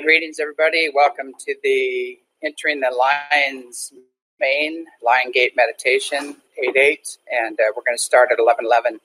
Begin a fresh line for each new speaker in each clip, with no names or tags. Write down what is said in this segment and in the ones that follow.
greetings, everybody. Welcome to the Entering the Lion's Mane Lion Gate Meditation 8-8, and we're going to start at 11:11.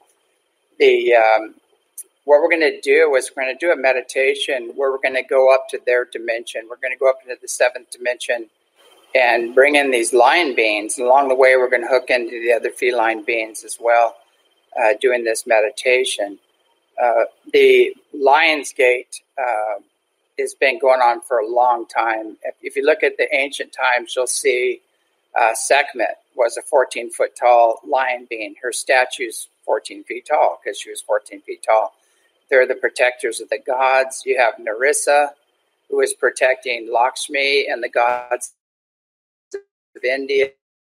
What we're going to do is we're going to do a meditation where we're going to go up to their dimension. We're going to go up into the seventh dimension and bring in these lion beings. And along the way, we're going to hook into the other feline beings as well, doing this meditation. The Lion's Gate has been going on for a long time. If you look at the ancient times, you'll see Sekhmet was a 14-foot tall lion being. Her statue's 14 feet tall because she was 14 feet tall. They're the protectors of the gods. You have Narissa, who is protecting Lakshmi and the gods of India.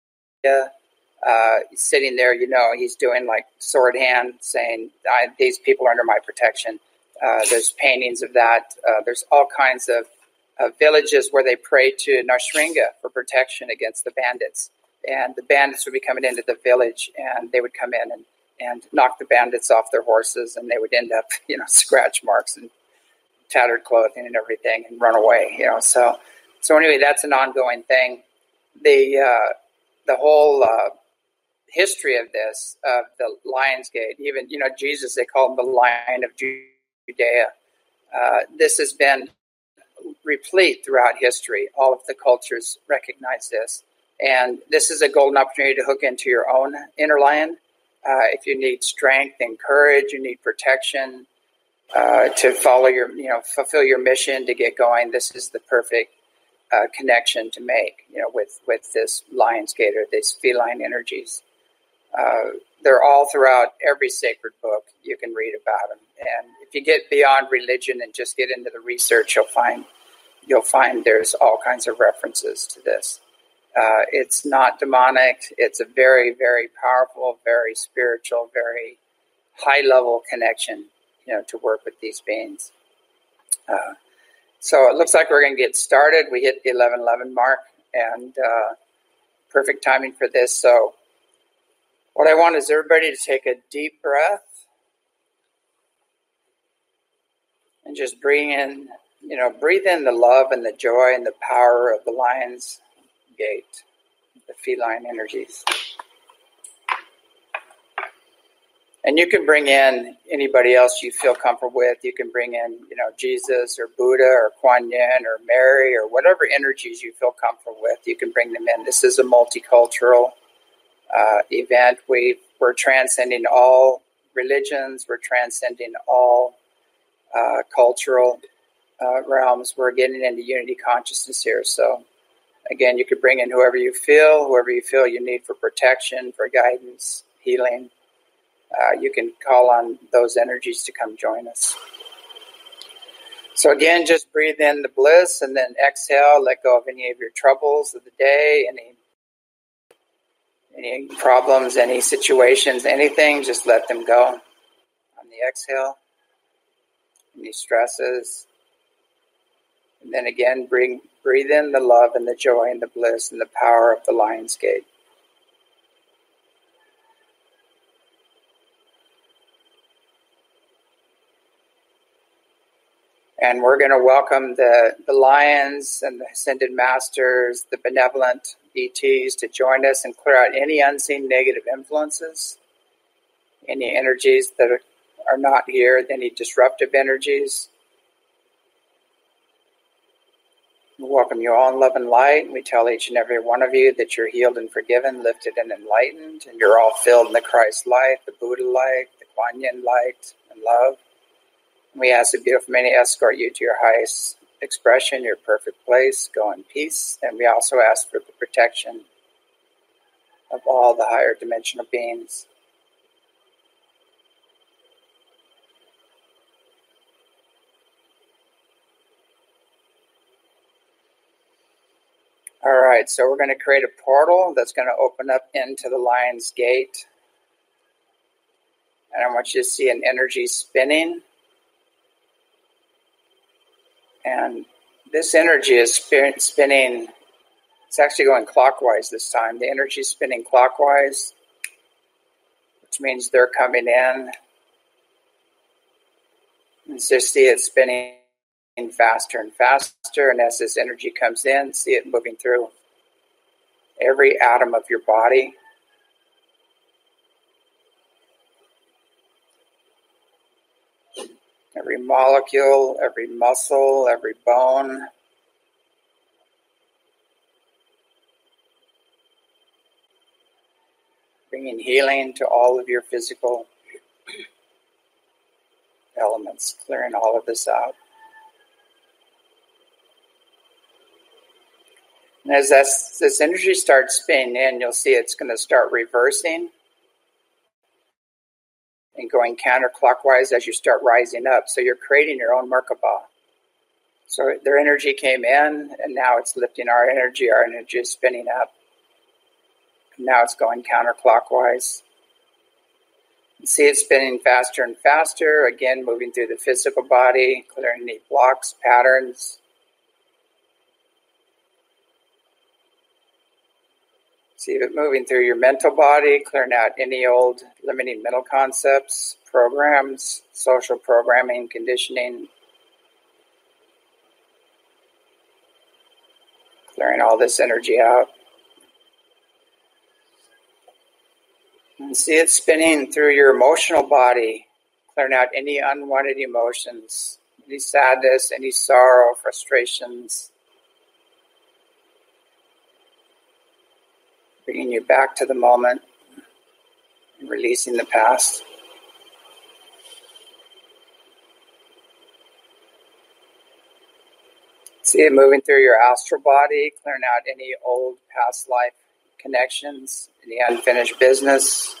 Sitting there, he's doing like sword hand, saying, these people are under my protection. There's paintings of that. There's all kinds of villages where they pray to Narshringa for protection against the bandits. And the bandits would be coming into the village, and they would come in and knock the bandits off their horses, and they would end up, scratch marks and tattered clothing and everything, and run away. So anyway, that's an ongoing thing. The whole history of this, of the Lion's Gate, even Jesus, they call him the Lion of Judea. This has been replete throughout history. All of the cultures recognize this. And this is a golden opportunity to hook into your own inner lion. If you need strength and courage, you need protection to follow fulfill your mission, to get going, this is the perfect connection to make, with this Lion's Gate or these feline energies. They're all throughout every sacred book. You can read about them. And if you get beyond religion and just get into the research, you'll find there's all kinds of references to this. It's not demonic. It's a very, very powerful, very spiritual, very high-level connection, to work with these beings. So it looks like we're going to get started. We hit the 11:11 mark, and perfect timing for this. So what I want is everybody to take a deep breath and just breathe in the love and the joy and the power of the Lion's Gate, the feline energies. And you can bring in anybody else you feel comfortable with. You can bring in, Jesus or Buddha or Kuan Yin or Mary or whatever energies you feel comfortable with. You can bring them in. This is a multicultural event. We're transcending all religions. We're transcending all cultural realms. We're getting into unity consciousness here. So again, you could bring in whoever you feel you need for protection, for guidance, healing. You can call on those energies to come join us. So again, just breathe in the bliss and then exhale. Let go of any of your troubles of the day, any problems, any situations, anything. Just let them go on the exhale. Any stresses. And then again, breathe in the love and the joy and the bliss and the power of the Lion's Gate. And we're going to welcome the lions and the ascended masters, the benevolent ETs to join us and clear out any unseen negative influences, any energies that are not here, any disruptive energies. We welcome you all in love and light. We tell each and every one of you that you're healed and forgiven, lifted and enlightened, and you're all filled in the Christ light, the Buddha light, the Kuan Yin light, and love. We ask the beautiful many escort you to your highest expression, your perfect place. Go in peace. And we also ask for the protection of all the higher dimensional beings. All right, so we're going to create a portal that's going to open up into the Lion's Gate. And I want you to see an energy spinning. And this energy is spinning, it's actually going clockwise this time. The energy is spinning clockwise, which means they're coming in. And so see it spinning faster and faster, and as this energy comes in, see it moving through every atom of your body. Every molecule, every muscle, every bone. Bringing healing to all of your physical elements, clearing all of this out. And as this energy starts spinning in, you'll see it's going to start reversing and going counterclockwise as you start rising up. So you're creating your own Merkaba. So their energy came in, and now it's lifting our energy. Our energy is spinning up. And now it's going counterclockwise. You see it spinning faster and faster, again moving through the physical body, clearing any blocks, patterns. See it moving through your mental body, clearing out any old limiting mental concepts, programs, social programming, conditioning. Clearing all this energy out. And see it spinning through your emotional body, clearing out any unwanted emotions, any sadness, any sorrow, frustrations. Bringing you back to the moment and releasing the past. See it moving through your astral body, clearing out any old past life connections, any unfinished business.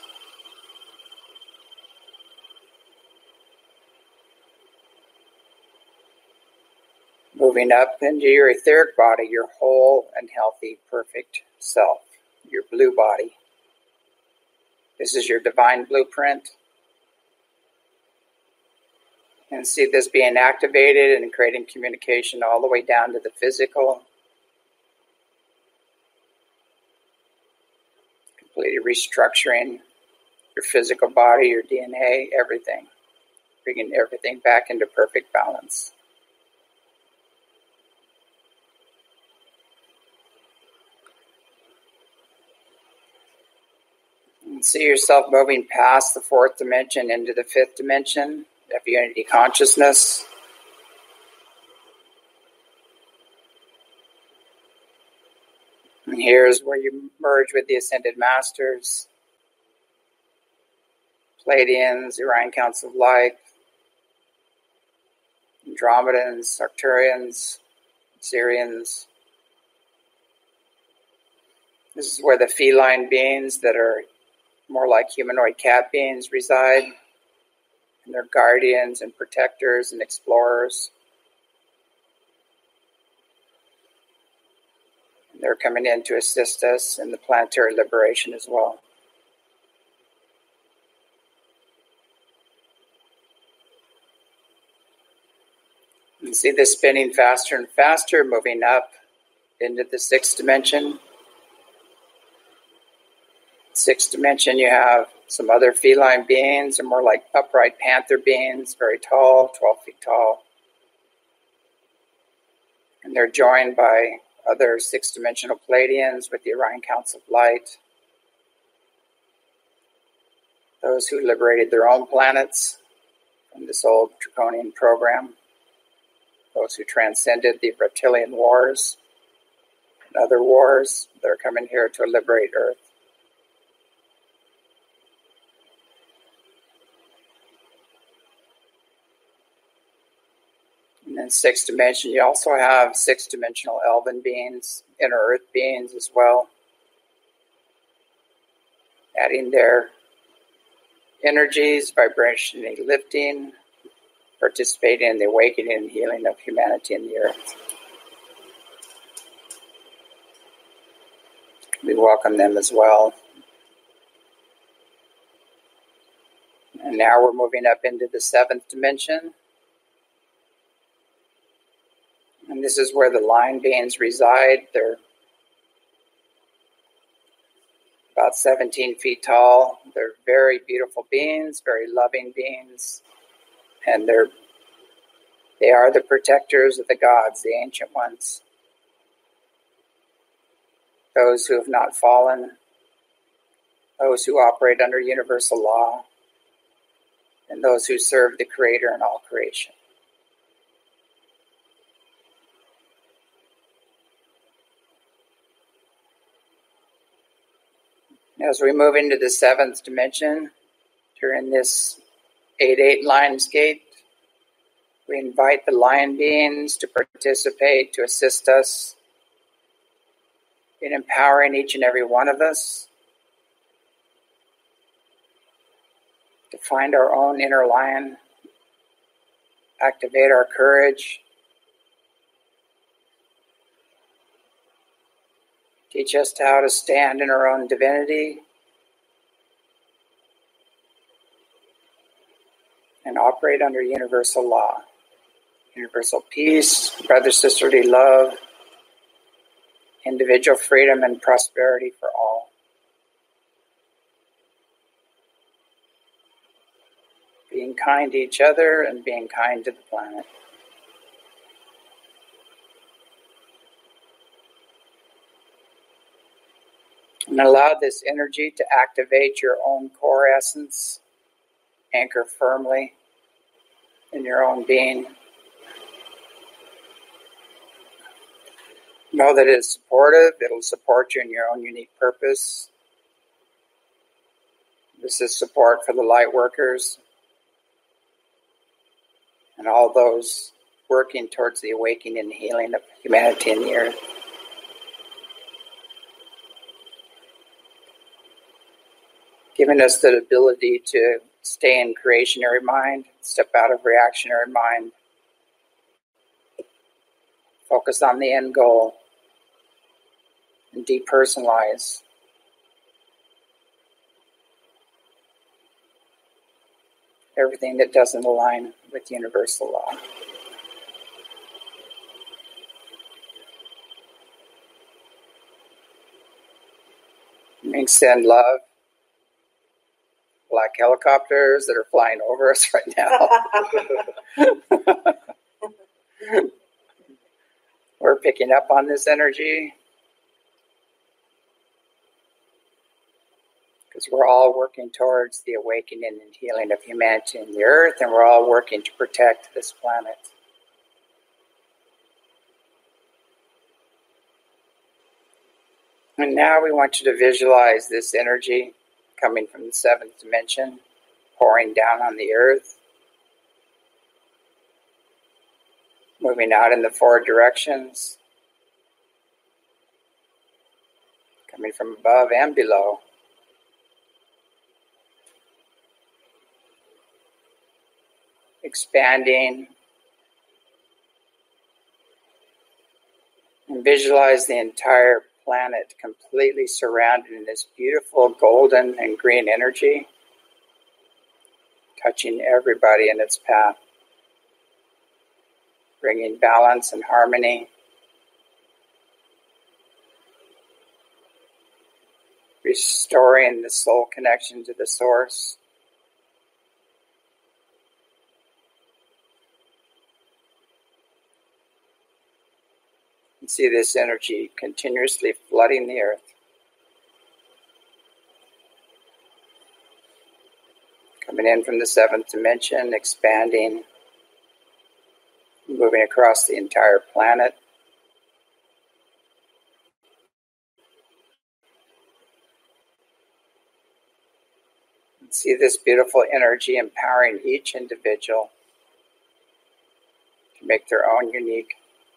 Moving up into your etheric body, your whole and healthy, perfect self. Your blue body. This is your divine blueprint. And see this being activated and creating communication all the way down to the physical. Completely restructuring your physical body, your DNA, everything. Bringing everything back into perfect balance. See yourself moving past the fourth dimension into the fifth dimension of unity consciousness. And here's where you merge with the Ascended Masters, Pleiadians, Orion Council of Light, Andromedans, Arcturians, Sirians. This is where the feline beings that are more like humanoid cat beings reside, and they're guardians and protectors and explorers. And they're coming in to assist us in the planetary liberation as well. You see this spinning faster and faster, moving up into the sixth dimension. Sixth dimension, you have some other feline beings, and more like upright panther beings, very tall, 12 feet tall. And they're joined by other six-dimensional Pleiadians with the Orion Council of Light. Those who liberated their own planets from this old draconian program. Those who transcended the reptilian wars and other wars. They're coming here to liberate Earth. And in sixth dimension, you also have six-dimensional elven beings, inner earth beings as well, adding their energies, vibrationally lifting, participating in the awakening and healing of humanity and the earth. We welcome them as well. And now we're moving up into the seventh dimension. And this is where the line beings reside. They're about 17 feet tall. They're very beautiful beings, very loving beings. And They are the protectors of the gods, the ancient ones. Those who have not fallen, those who operate under universal law, and those who serve the Creator in all creation. As we move into the seventh dimension, during this 8-8 Lion's Gate, we invite the lion beings to participate, to assist us in empowering each and every one of us to find our own inner lion, activate our courage, teach us how to stand in our own divinity, and operate under universal law, universal peace, brother-sisterly love, individual freedom and prosperity for all. Being kind to each other and being kind to the planet. And allow this energy to activate your own core essence, anchor firmly in your own being. Know that it is supportive, it'll support you in your own unique purpose. This is support for the light workers and all those working towards the awakening and healing of humanity in the earth. Giving us the ability to stay in creationary mind, step out of reactionary mind, focus on the end goal, and depersonalize. Everything that doesn't align with universal law. We send love. Black helicopters that are flying over us right now. We're picking up on this energy because we're all working towards the awakening and healing of humanity in the earth, and we're all working to protect this planet. And now we want you to visualize this energy coming from the seventh dimension, pouring down on the earth, moving out in the four directions, coming from above and below. Expanding, and visualize the entire planet completely surrounded in this beautiful golden and green energy, touching everybody in its path, bringing balance and harmony, restoring the soul connection to the source. And see this energy continuously flooding the earth. Coming in from the seventh dimension, expanding, moving across the entire planet. And see this beautiful energy empowering each individual to make their own unique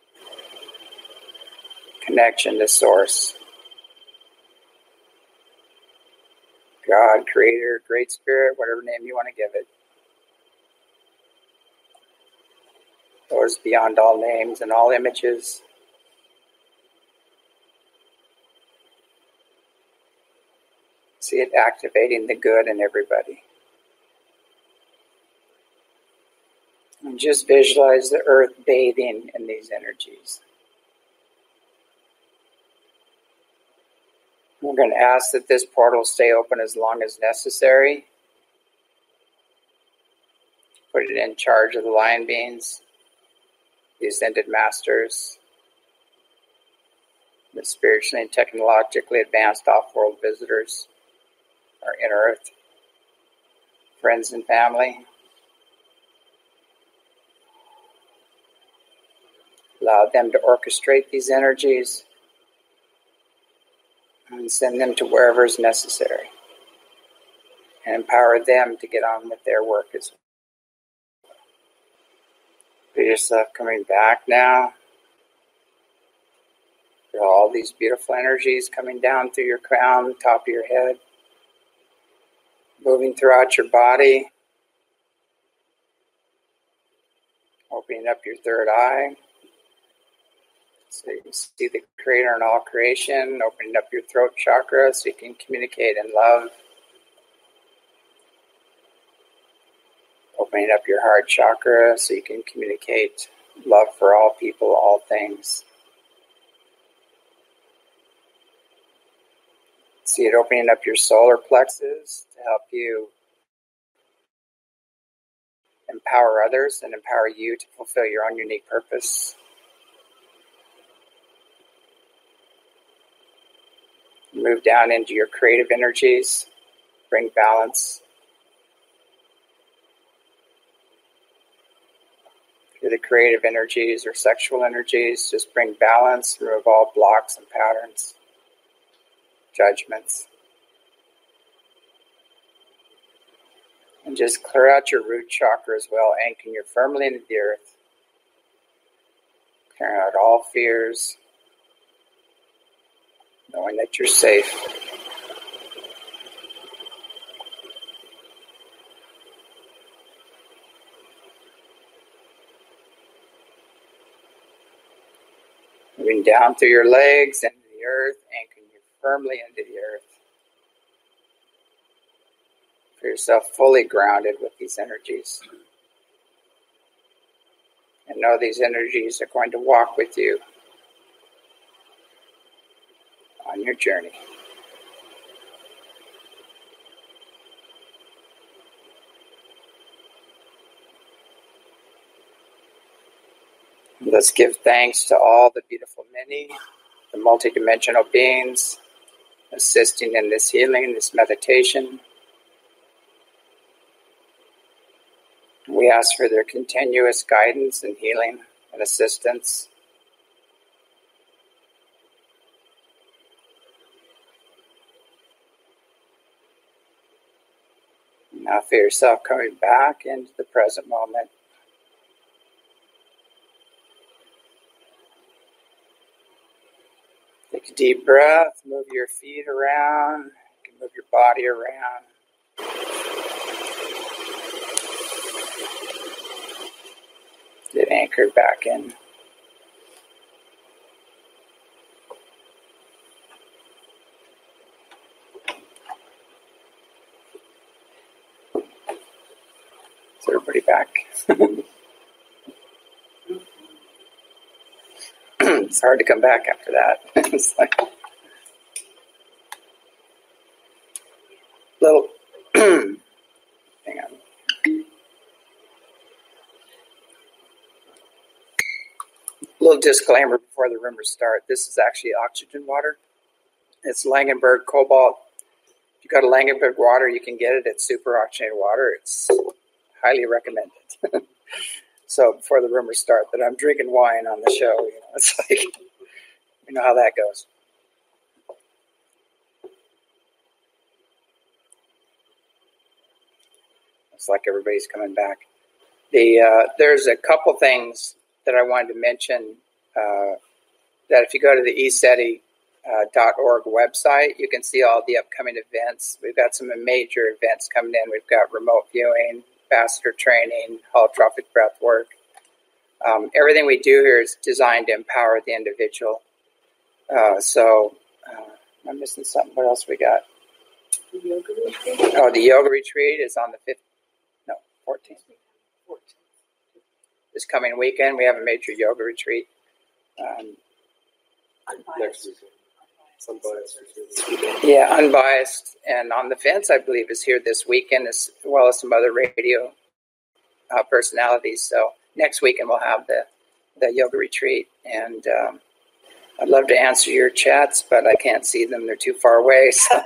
connection to Source. God, Creator, Great Spirit, whatever name you want to give it. Lord is beyond all names and all images. See it activating the good in everybody. And just visualize the earth bathing in these energies. We're going to ask that this portal stay open as long as necessary. Put it in charge of the lion beings. the ascended masters, the spiritually and technologically advanced off-world visitors are in Earth, friends and family. Allow them to orchestrate these energies and send them to wherever is necessary, and empower them to get on with their work as well. Feel yourself coming back now. Feel all these beautiful energies coming down through your crown, top of your head, moving throughout your body, opening up your third eye so you can see the Creator in all creation, opening up your throat chakra so you can communicate in love, opening up your heart chakra so you can communicate love for all people, all things. See it opening up your solar plexus to help you empower others and empower you to fulfill your own unique purpose. Move down into your creative energies, bring balance. Through the creative energies or sexual energies, just bring balance, remove all blocks and patterns, judgments. And just clear out your root chakra as well, anchoring you firmly into the earth. Clearing out all fears, knowing that you're safe. Moving down through your legs into the earth, anchoring you firmly into the earth. Feel yourself fully grounded with these energies. And know these energies are going to walk with you on your journey. Let's give thanks to all the beautiful many, the multidimensional beings assisting in this healing, this meditation. We ask for their continuous guidance and healing and assistance. Now feel yourself coming back into the present moment. Take a deep breath, move your feet around, you can move your body around. Get anchored back in. Is everybody back? It's hard to come back after that. It's like little hang on. Little disclaimer before the rumors start. This is actually oxygen water. It's Langenberg Cobalt. If you go to Langenberg water, you can get it. It's super oxygenated water. It's highly recommended. So before the rumors start that I'm drinking wine on the show, it's like, you know how that goes. It's like everybody's coming back. There's a couple things that I wanted to mention, that if you go to the ECETI.org website, you can see all the upcoming events. We've got some major events coming in. We've got remote viewing, ambassador training, holotropic breath work. Everything we do here is designed to empower the individual. I'm missing something. What else we got?
The yoga retreat?
Oh, the yoga retreat is on the 14th. This coming weekend, we have a major yoga retreat.
Unbiased.
Yeah, Unbiased and On the Fence, I believe, is here this weekend, as well as some other radio personalities. So next weekend we'll have the the yoga retreat. And I'd love to answer your chats, but I can't see them. They're too far away. So,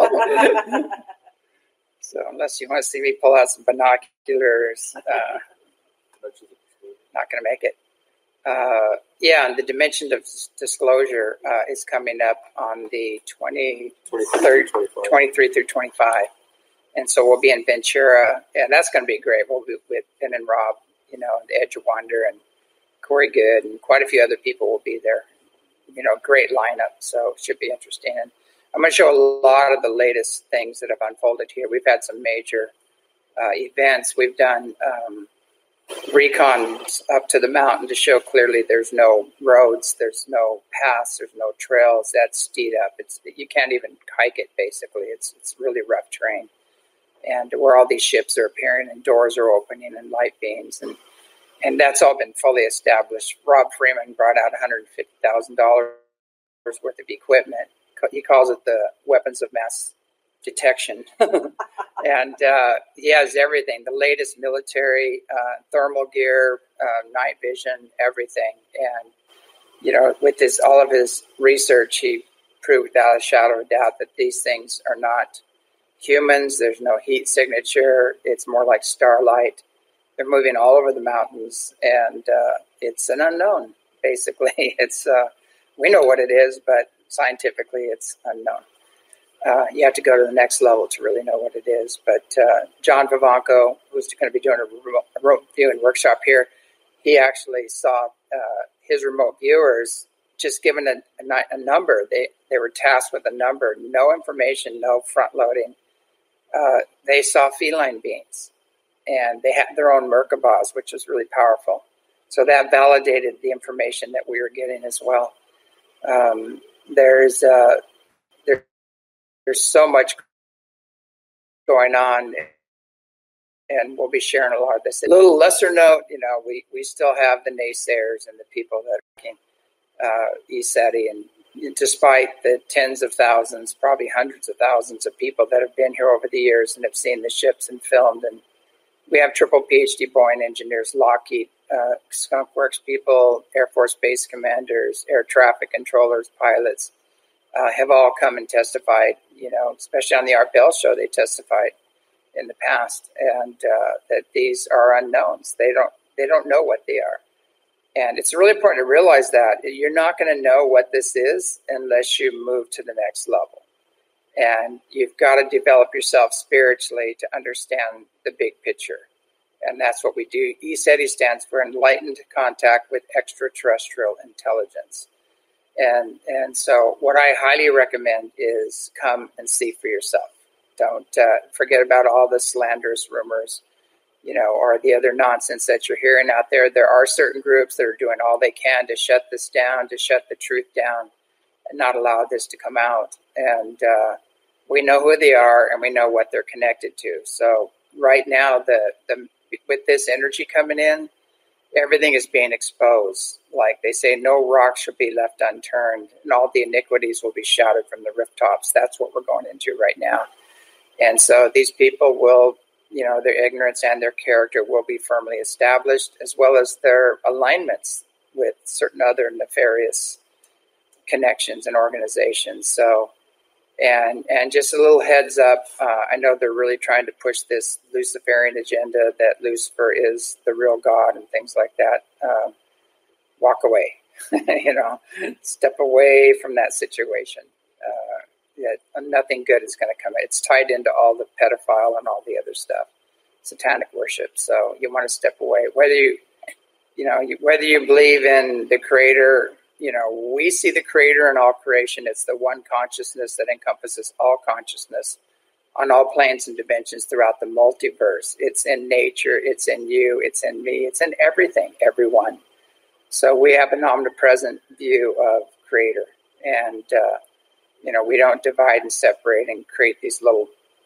so unless you want to see me pull out some binoculars, not going to make it. And the Dimension of Disclosure is coming up on the 23rd through 25. And so we'll be in Ventura, and that's going to be great. We'll be with Ben and Rob, The Edge of Wonder, and Corey Good, and quite a few other people will be there. Great lineup, so it should be interesting. And I'm going to show a lot of the latest things that have unfolded here. We've had some major events. We've done recons up to the mountain to show clearly there's no roads, there's no paths, there's no trails. That's steed up. You can't even hike it, basically. It's really rough terrain. And where all these ships are appearing and doors are opening and light beams. And that's all been fully established. Rob Freeman brought out $150,000 worth of equipment. He calls it the weapons of mass detection. And he has everything, the latest military, thermal gear, night vision, everything. And, with all of his research, he proved without a shadow of a doubt that these things are not humans. There's no heat signature. It's more like starlight. They're moving all over the mountains, and it's an unknown, basically. We know what it is, but scientifically it's unknown. You have to go to the next level to really know what it is. But John Vivanco, who's going to be doing a remote viewing workshop here, he actually saw his remote viewers just given a number. They were tasked with a number, no information, no front loading. They saw feline beings, and they had their own Merkabahs, which was really powerful. So that validated the information that we were getting as well. There's so much going on, and we'll be sharing a lot of this. A little lesser note, we still have the naysayers and the people that are making ECETI, and despite the tens of thousands, probably hundreds of thousands of people that have been here over the years and have seen the ships and filmed, and we have triple PhD Boeing engineers, Lockheed, Skunk Works people, Air Force base commanders, air traffic controllers, pilots, have all come and testified, especially on the Art Bell show, they testified in the past, and that these are unknowns. They don't know what they are. And it's really important to realize that you're not going to know what this is unless you move to the next level. And you've got to develop yourself spiritually to understand the big picture. And that's what we do. ECETI stands for Enlightened Contact with Extraterrestrial Intelligence. And so what I highly recommend is come and see for yourself. Don't forget about all the slanderous rumors, or the other nonsense that you're hearing out there. There are certain groups that are doing all they can to shut this down, to shut the truth down, and not allow this to come out. And we know who they are, and we know what they're connected to. So right now, with this energy coming in, everything is being exposed. Like they say, no rock should be left unturned, and all the iniquities will be shouted from the rooftops. That's what we're going into right now. And so these people will, their ignorance and their character will be firmly established, as well as their alignments with certain other nefarious connections and organizations. So, and just a little heads up, I know they're really trying to push this Luciferian agenda that Lucifer is the real God and things like that. Walk away, step away from that situation. Nothing good is going to come. It's tied into all the pedophile and all the other stuff, satanic worship. So you want to step away. Whether you believe in the Creator, we see the Creator in all creation. It's the one consciousness that encompasses all consciousness on all planes and dimensions throughout the multiverse. It's in nature. It's in you. It's in me. It's in everything, everyone. So we have an omnipresent view of Creator, and we don't divide and separate and create these little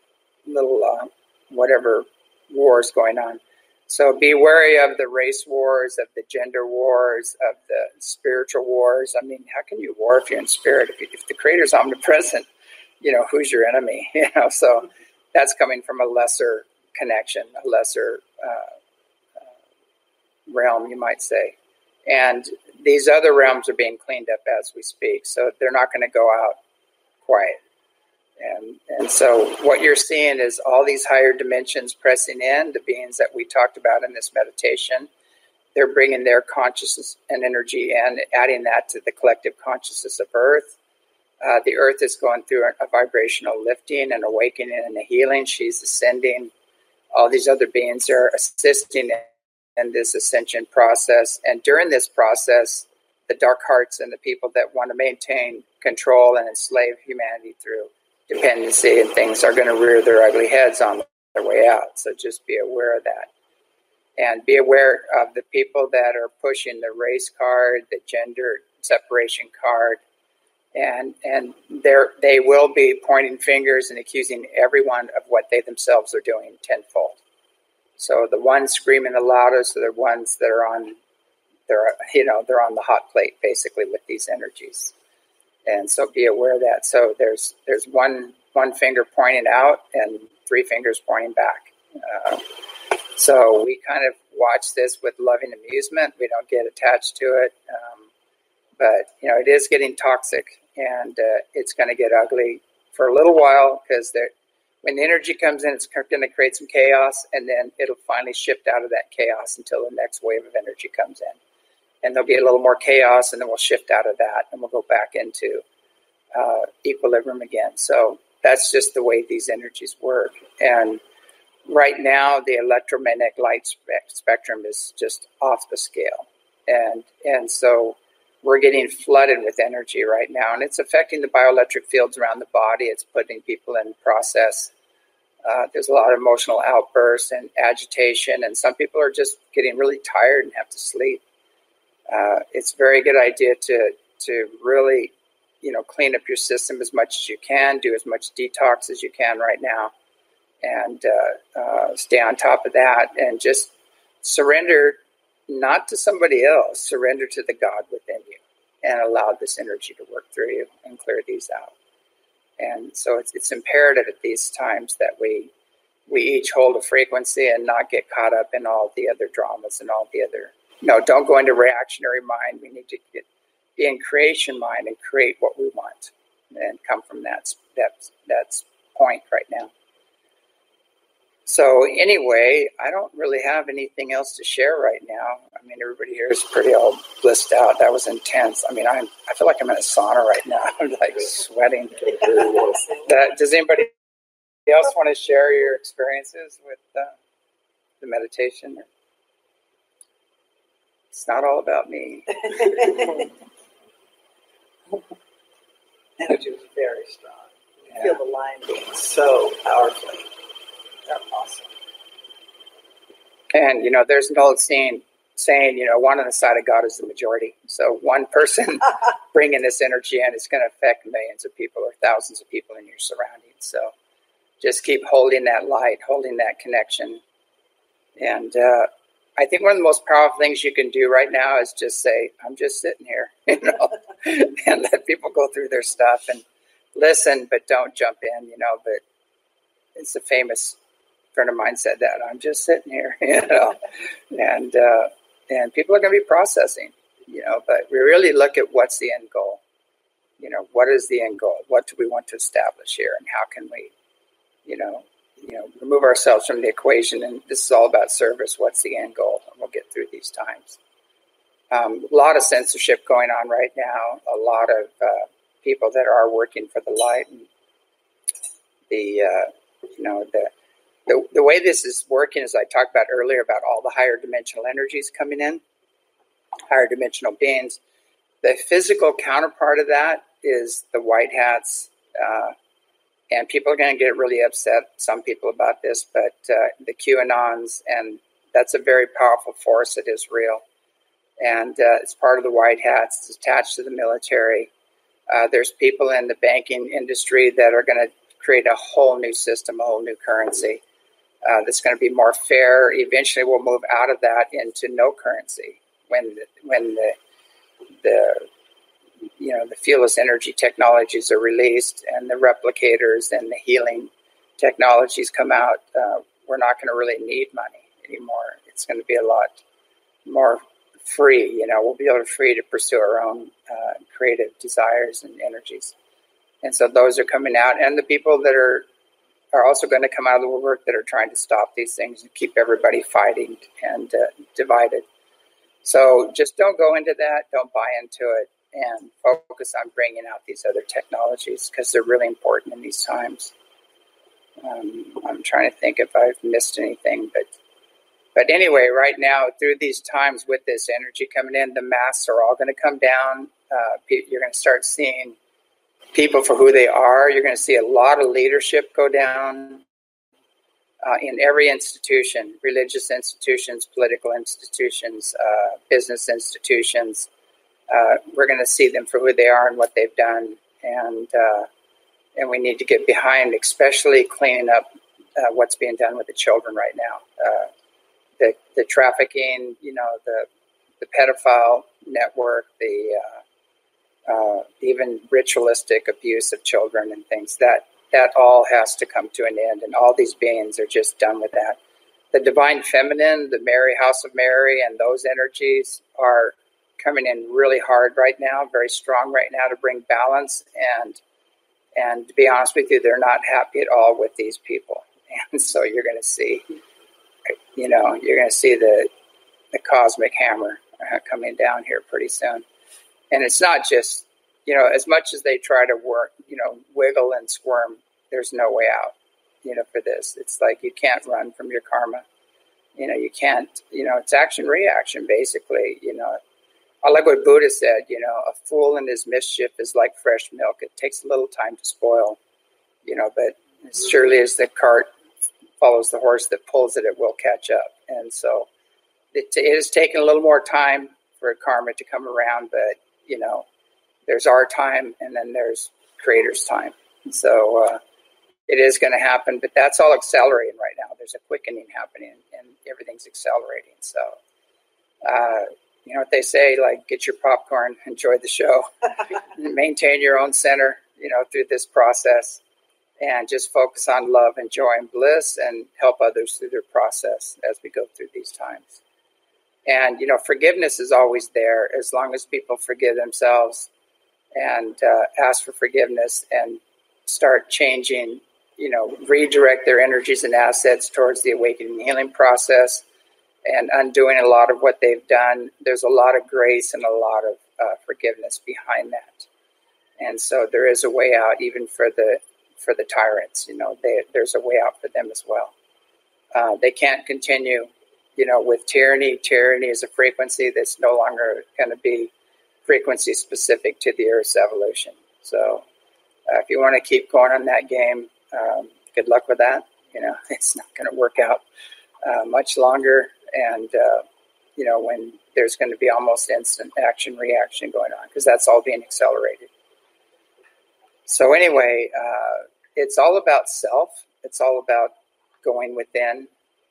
whatever wars going on. So be wary of the race wars, of the gender wars, of the spiritual wars. I mean, how can you war if you're in spirit? If the Creator's omnipresent, who's your enemy? So that's coming from a lesser connection, a lesser realm, you might say. And these other realms are being cleaned up as we speak, so they're not going to go out quiet. And so what you're seeing is all these higher dimensions pressing in, the beings that we talked about in this meditation. They're bringing their consciousness and energy in, adding that to the collective consciousness of Earth. The Earth is going through a vibrational lifting and awakening and a healing. She's ascending. All these other beings are assisting in this ascension process. And during this process, the dark hearts and the people that want to maintain control and enslave humanity through dependency and things are going to rear their ugly heads on their way out. So just be aware of that. And be aware of the people that are pushing the race card, the gender separation card, and they will be pointing fingers and accusing everyone of what they themselves are doing tenfold. So the ones screaming the loudest are the ones that are on, they're on the hot plate basically with these energies. And so be aware of that. So there's one finger pointing out and three fingers pointing back. So we kind of watch this with loving amusement. We don't get attached to it. But, it is getting toxic, and it's going to get ugly for a little while because when the energy comes in, it's going to create some chaos, and then it'll finally shift out of that chaos until the next wave of energy comes in. And there'll be a little more chaos, and then we'll shift out of that, and we'll go back into equilibrium again. So that's just the way these energies work. And right now, the electromagnetic light spectrum is just off the scale. And so we're getting flooded with energy right now, and it's affecting the bioelectric fields around the body. It's putting people in process. There's a lot of emotional outbursts and agitation, and some people are just getting really tired and have to sleep. It's a very good idea to really, clean up your system as much as you can, do as much detox as you can right now, and stay on top of that, and just surrender not to somebody else, surrender to the God within you, and allow this energy to work through you and clear these out. And so it's imperative at these times that we each hold a frequency and not get caught up in all the other dramas and all the other. Don't go into reactionary mind. We need to be in creation mind and create what we want, and come from that point right now. So anyway, I don't really have anything else to share right now. I mean, everybody here is pretty all blissed out. That was intense. I mean, I feel like I'm in a sauna right now. I'm like sweating. Does anybody else want to share your experiences with the meditation? It's not all about me.
Energy was very strong. You feel the line being so powerfully. They're awesome.
And, there's an old saying, one on the side of God is the majority. So one person bringing this energy in is going to affect millions of people or thousands of people in your surroundings. So just keep holding that light, holding that connection. And I think one of the most powerful things you can do right now is just say, I'm just sitting here, and let people go through their stuff and listen, but don't jump in, but it's a famous friend of mine said that, I'm just sitting here, and people are going to be processing, but we really look at what's the end goal, what is the end goal? What do we want to establish here? And how can we, remove ourselves from the equation? And this is all about service. What's the end goal? And we'll get through these times. A lot of censorship going on right now, a lot of people that are working for the light, and the way this is working, as I talked about earlier, about all the higher dimensional energies coming in, higher dimensional beings. The physical counterpart of that is the white hats, and people are going to get really upset, some people, about this, but the QAnons, and that's a very powerful force that is real. And it's part of the white hats. It's attached to the military. There's people in the banking industry that are going to create a whole new system, a whole new currency that's going to be more fair. Eventually, we'll move out of that into no currency when the fuelless energy technologies are released and the replicators and the healing technologies come out. We're not going to really need money anymore. It's going to be a lot more free. We'll be able to free to pursue our own creative desires and energies. And so those are coming out, and the people that are also going to come out of the woodwork that are trying to stop these things and keep everybody fighting and divided. So just don't go into that. Don't buy into it, and focus on bringing out these other technologies because they're really important in these times. I'm trying to think if I've missed anything, but anyway, right now through these times with this energy coming in, the masks are all going to come down. You're going to start seeing people for who they are. You're going to see a lot of leadership go down in every institution, religious institutions, political institutions, business institutions. We're going to see them for who they are and what they've done, and we need to get behind, especially cleaning up what's being done with the children right now. The trafficking, the pedophile network, the even ritualistic abuse of children and things, that all has to come to an end, and all these beings are just done with that. The divine feminine, the Mary, House of Mary, and those energies are coming in really hard right now, very strong right now to bring balance, and to be honest with you, they're not happy at all with these people. And so you're going to see, the cosmic hammer coming down here pretty soon. And it's not just, as much as they try to work, wiggle and squirm, there's no way out, for this. It's like you can't run from your karma. You can't, it's action, reaction, basically. I like what Buddha said, a fool in his mischief is like fresh milk. It takes a little time to spoil, but as surely as the cart follows the horse that pulls it, it will catch up. And so it has taken a little more time for karma to come around, but, there's our time and then there's Creator's time. And so it is going to happen, but that's all accelerating right now. There's a quickening happening and everything's accelerating. So, what they say, like, get your popcorn, enjoy the show, maintain your own center, through this process, and just focus on love and joy and bliss and help others through their process as we go through these times. And, forgiveness is always there as long as people forgive themselves and ask for forgiveness and start changing, redirect their energies and assets towards the awakening healing process and undoing a lot of what they've done. There's a lot of grace and a lot of forgiveness behind that. And so there is a way out even for the tyrants. There's a way out for them as well. They can't continue, with tyranny. Tyranny is a frequency that's no longer going to be frequency specific to the Earth's evolution. So if you want to keep going on that game, good luck with that. It's not going to work out much longer. And, when there's going to be almost instant action reaction going on, because that's all being accelerated. So anyway, it's all about self. It's all about going within.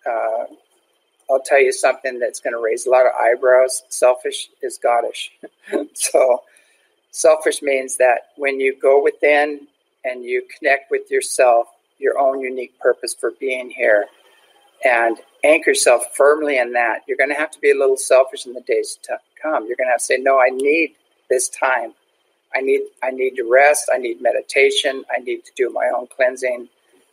I'll tell you something that's going to raise a lot of eyebrows. Selfish is goddish. So selfish means that when you go within and you connect with yourself, your own unique purpose for being here, and anchor yourself firmly in that, you're going to have to be a little selfish in the days to come. You're going to have to say, no, I need this time. I need to rest. I need meditation. I need to do my own cleansing.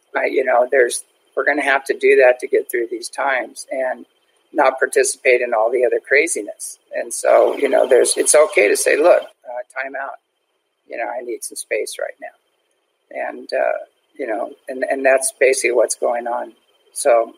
We're going to have to do that to get through these times and not participate in all the other craziness. And so, it's okay to say, look, time out. I need some space right now. And, and that's basically what's going on. So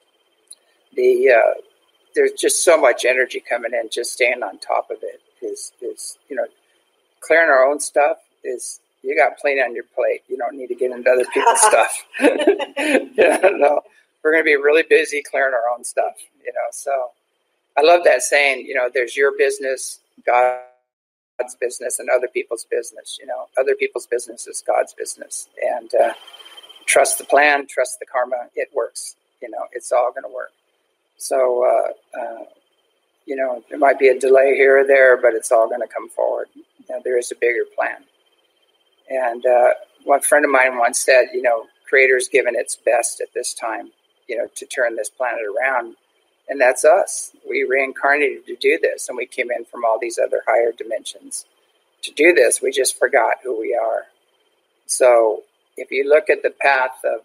there's just so much energy coming in. Just staying on top of it is clearing our own stuff is, you got plenty on your plate. You don't need to get into other people's stuff. No, we're going to be really busy clearing our own stuff, So I love that saying, there's your business, God's business, and other people's business. Other people's business is God's business. And trust the plan, trust the karma. It works. It's all going to work. So, there might be a delay here or there, but it's all going to come forward. There is a bigger plan. And one friend of mine once said, Creator's given its best at this time, to turn this planet around. And that's us. We reincarnated to do this, and we came in from all these other higher dimensions to do this. We just forgot who we are. So if you look at the path of,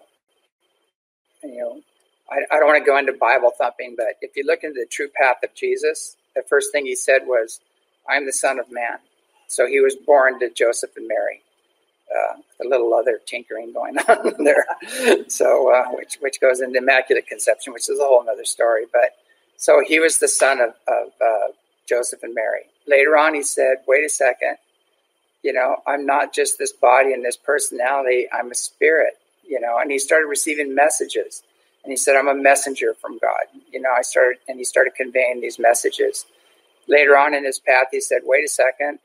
I don't want to go into Bible thumping, but if you look into the true path of Jesus, the first thing he said was, I'm the Son of Man. So he was born to Joseph and Mary. A little other tinkering going on there. So, which goes into Immaculate Conception, which is a whole other story. But so he was the son of Joseph and Mary. Later on, he said, wait a second, I'm not just this body and this personality, I'm a spirit, and he started receiving messages. And he said, I'm a messenger from God. He started conveying these messages. Later on in his path, he said, wait a second,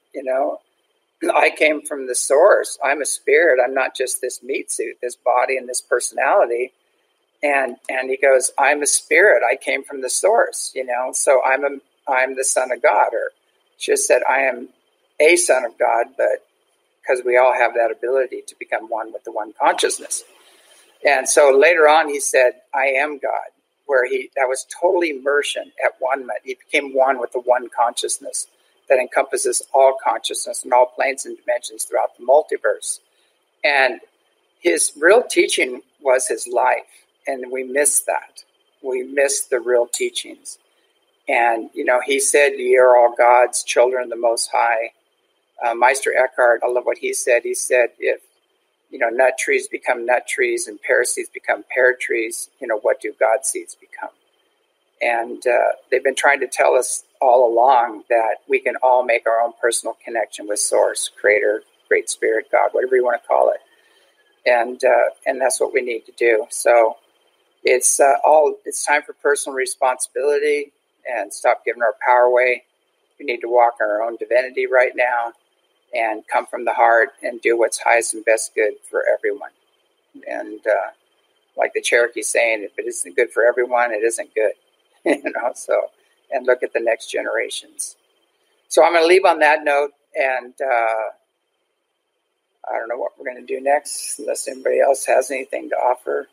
I came from the source. I'm a spirit. I'm not just this meat suit, this body and this personality. And he goes, I'm a spirit. I came from the source, so I'm the Son of God, or just said, I am a son of God, but because we all have that ability to become one with the one consciousness. And so later on, he said, I am God, where that was total immersion at one. He became one with the one consciousness that encompasses all consciousness and all planes and dimensions throughout the multiverse. And his real teaching was his life. And we miss that. We miss the real teachings. And, he said, ye are all God's children, the Most High. Meister Eckhart, I love what he said. He said, if, nut trees become nut trees and pear seeds become pear trees, what do God seeds become? And they've been trying to tell us all along that we can all make our own personal connection with Source, Creator, Great Spirit, God, whatever you want to call it. And that's what we need to do. So it's time for personal responsibility and stop giving our power away. We need to walk in our own divinity right now and come from the heart and do what's highest and best good for everyone. And like the Cherokee saying, if it isn't good for everyone, it isn't good. And look at the next generations. So I'm going to leave on that note, and I don't know what we're going to do next, unless anybody else has anything to offer.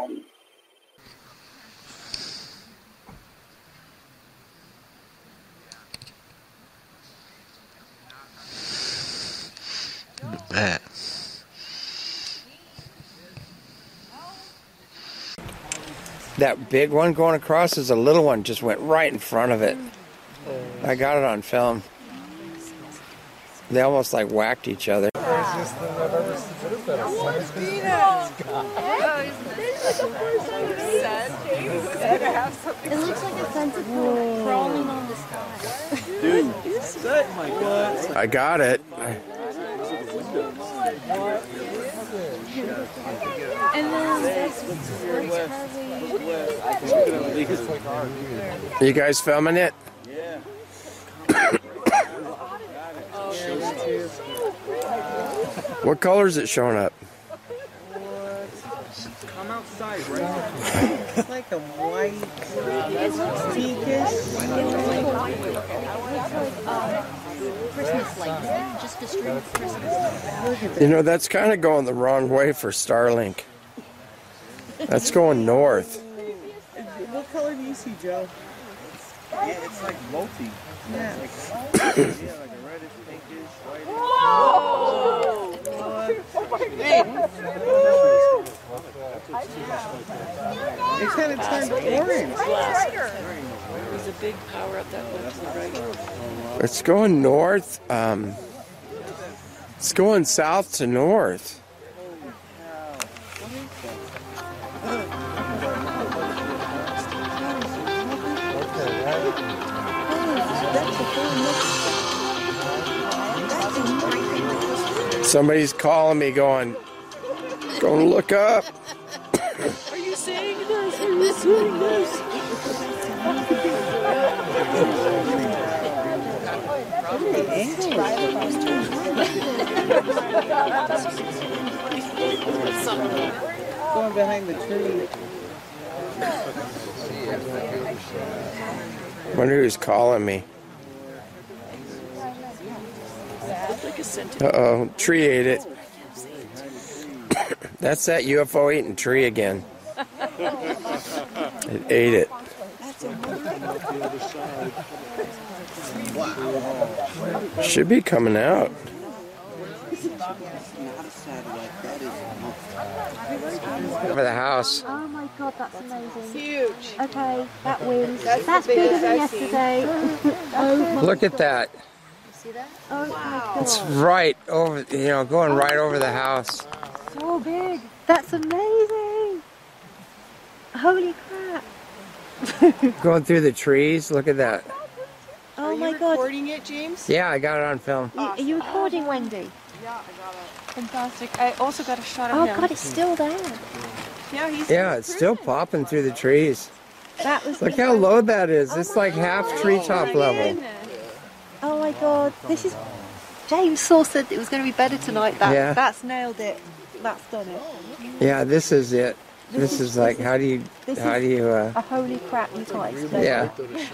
Bet.
That big one going across is a little one just went right in front of it. I got it on film. They almost like whacked each other.
It looks like a tentacle crawling on the sky.
Dude, oh my God.
I got it.
And then that's what's
You guys filming it?
Yeah.
What color is it showing up?
Come outside right now. It's like a white, pinkish.
Christmas lights. Just a string of Christmas lights.
That's kind of going the wrong way for Starlink. That's going north.
What color do you see, Joe? Yeah, it's like multi. Yeah. Like a reddish, pinkish, whitish. Whoa! It kind of turned orange.
There's a big power up that way to the right.
It's going north. It's going south to north. Somebody's calling me going look up.
Are you seeing this? Are you seeing this?
Going behind the tree.
Wonder who's calling me. Uh-oh, tree ate it. That's that UFO eating tree again. It ate it.
That's a
Should be coming out. Over the house.
Oh my god, that's amazing.
Huge.
Okay, that wins.
That's
That's
the
bigger
biggest
than
I've seen.
yesterday.
Look at that.
See that? Oh my god.
It's right over, going right over the house.
So big. That's amazing. Holy crap.
Going through the trees. Look at that.
Oh
Are
my
you
god.
recording it, James?
Yeah, I got it on film.
Are you recording, Wendy?
Yeah, I got it.
Fantastic. I also got a shot of
Oh
him.
god, it's still there.
Yeah, he's
Yeah, it's still popping through the trees.
That was.
Look how low that is. It's like half treetop level.
Oh my god, this is. James Saw said it was going to be better tonight.
Yeah.
That's nailed it. That's done it.
Yeah, this is it. This is like, how do you,
this
uh,
A holy crap, you can't explain.
yeah.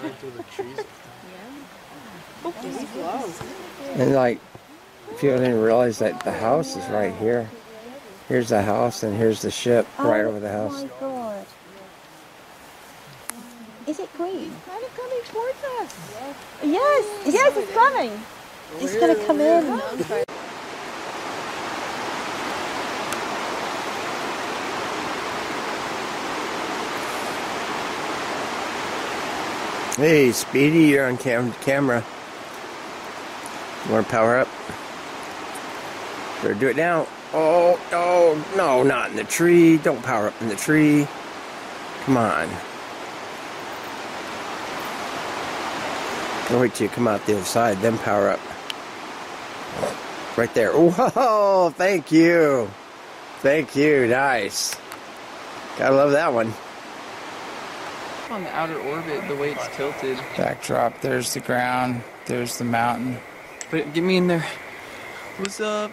And like, people didn't realize that the house is right here. Here's the house and here's the ship right over the
Oh
house.
my god. Is it green?
kind of coming towards us.
Yes, yes, it's coming. It's going to come in.
Hey, Speedy, you're on camera. You want to power up? Better do it now. Oh, no, not in the tree. Don't power up in the tree. Come on. I'll wait till you come out the other side, then power up. Right there. Whoa, thank you. Thank you, nice. Gotta love that one.
On the outer orbit, the way it's tilted.
Backdrop, there's the ground, there's the mountain.
But get me in there. What's up?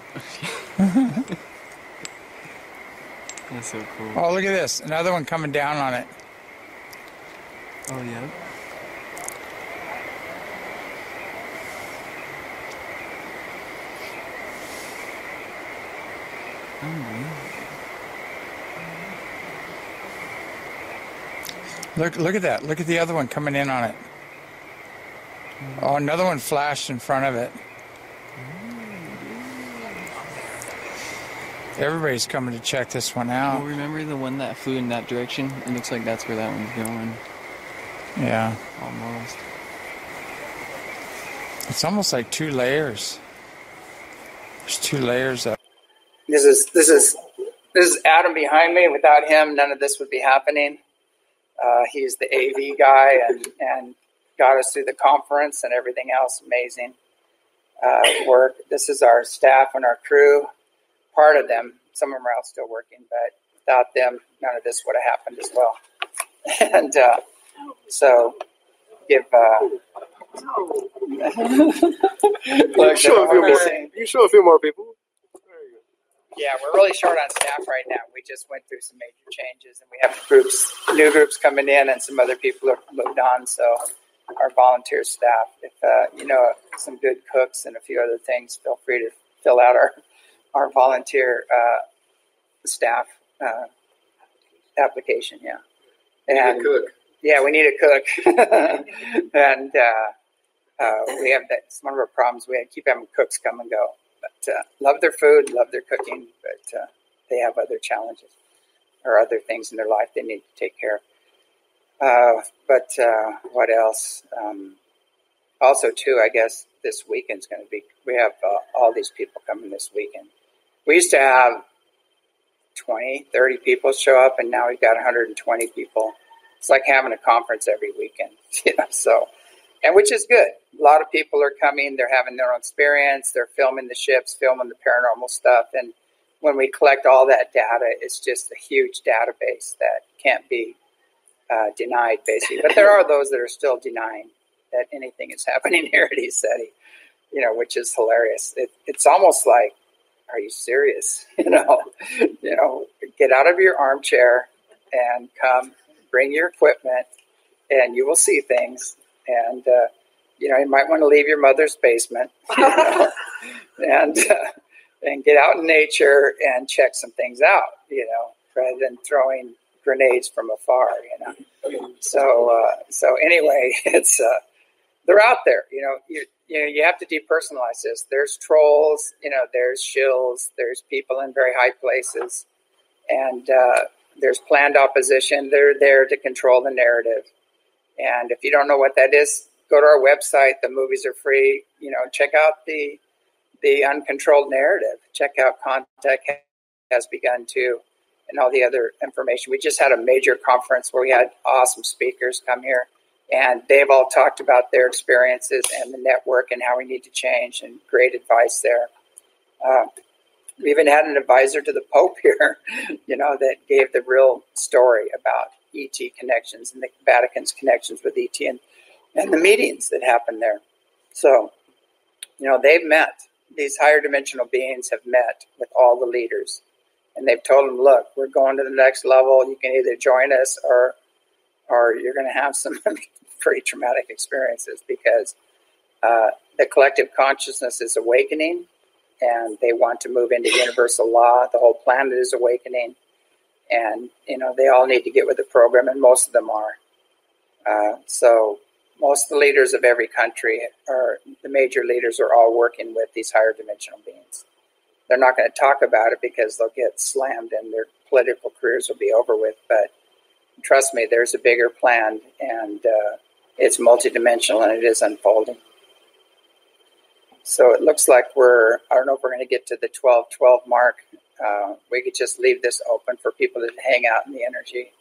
That's so cool.
Oh, look at this. Another one coming down on it.
Oh, yeah.
Look at that. Look at the other one coming in on it. Oh, another one flashed in front of it. Everybody's coming to check this one
Well,
out.
remember the one that flew in that direction? It looks like that's where that one's going.
Yeah.
Almost.
It's almost like 2 layers. There's 2 layers of.
This is Adam behind me. Without him, none of this would be happening. He's the AV guy and got us through the conference and everything else. Amazing work. This is our staff and our crew. Part of them, some of them are out still working, but without them, none of this would have happened as well. And so, give. Look,
You show a few more people.
yeah, we're really short on staff right now. We just went through some major changes, and we have new groups coming in, and some other people have moved on. So, our volunteer staff, if you know some good cooks and a few other things, feel free to fill out our volunteer staff application. Yeah, and
Cook.
yeah, we need a cook, and we have that. It's one of our problems. We keep having cooks come and go. But love their food, love their cooking, but they have other challenges or other things in their life they need to take care of. But what else? Also, too, I guess this weekend's going to be, we have all these people coming this weekend. We used to have 20, 30 people show up, and now we've got 120 people. It's like having a conference every weekend, so... And which is good. A lot of people are coming. They're having their own experience. They're filming the ships, filming the paranormal stuff. And when we collect all that data, it's just a huge database that can't be denied, basically. But there are those that are still denying that anything is happening here at ECETI, which is hilarious. It's almost like, are you serious? Get out of your armchair and come, bring your equipment, and you will see things. And, you might want to leave your mother's basement and get out in nature and check some things out, rather than throwing grenades from afar, So anyway, it's they're out there. You have to depersonalize this. There's trolls. There's shills. There's people in very high places, and there's planned opposition. They're there to control the narrative. And if you don't know what that is, go to our website. The movies are free. Check out the uncontrolled narrative. Check out Contact Has Begun too, and all the other information. We just had a major conference where we had awesome speakers come here, and they've all talked about their experiences and the network and how we need to change, and great advice there. We even had an advisor to the Pope here, that gave the real story about ET connections and the Vatican's connections with ET and the meetings that happened there. So, they've met. These higher dimensional beings have met with all the leaders. And they've told them, look, we're going to the next level. You can either join us or you're going to have some pretty traumatic experiences, because the collective consciousness is awakening, and they want to move into universal law. The whole planet is awakening. And, they all need to get with the program, and most of them are. So most of the leaders of every country, or the major leaders, are all working with these higher dimensional beings. They're not going to talk about it because they'll get slammed and their political careers will be over with. But trust me, there's a bigger plan, and it's multidimensional, and it is unfolding. So it looks like I don't know if we're going to get to the 12:12 mark. We could just leave this open for people to hang out in the energy.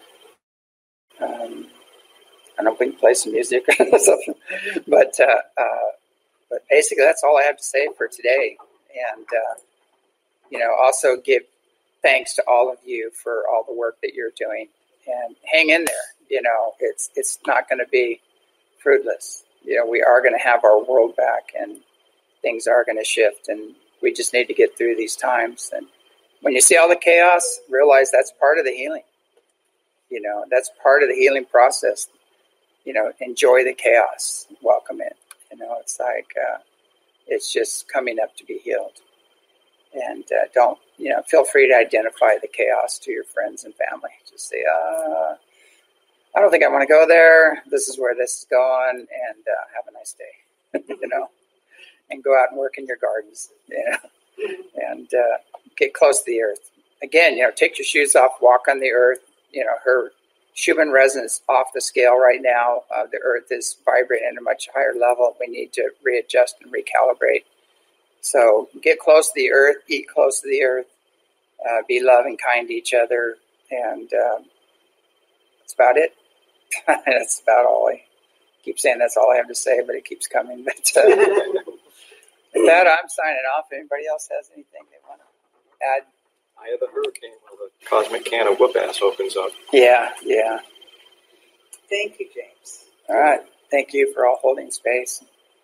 I don't know if we can play some music or something. But basically that's all I have to say for today. And, also give thanks to all of you for all the work that you're doing, and hang in there. It's not going to be fruitless. We are going to have our world back, and things are going to shift, and we just need to get through these times. And when you see all the chaos, realize that's part of the healing. That's part of the healing process. Enjoy the chaos. Welcome it. It's like, it's just coming up to be healed. And don't, feel free to identify the chaos to your friends and family. Just say, I don't think I want to go there. This is where this is going, and have a nice day, and go out and work in your gardens, and get close to the earth. Again, take your shoes off, walk on the earth. Her Schumann resonance off the scale right now. The earth is vibrating at a much higher level. We need to readjust and recalibrate. So get close to the earth, eat close to the earth, be loving, kind to each other, and that's about it. That's about all. I keep saying that's all I have to say, but it keeps coming. But with that, I'm signing off. Anybody else has anything they want to add?
I have a hurricane where the cosmic can of whoop-ass opens up.
Yeah.
Thank you, James.
All right. Thank you for all holding space.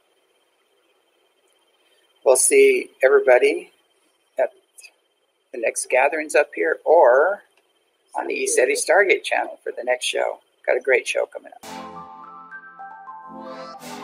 We'll see everybody at the next gatherings up here, or on the ECETI Stargate channel for the next show. Got a great show coming up.